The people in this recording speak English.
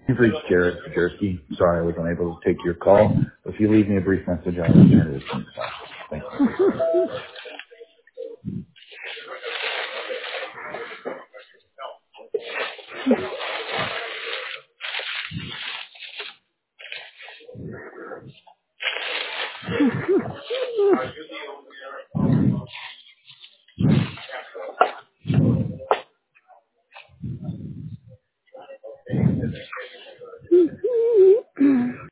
You've reached Jared Jajerski. Sorry I was unable to take your call. If you leave me a brief message, I'll return it as soon as possible. Thank you.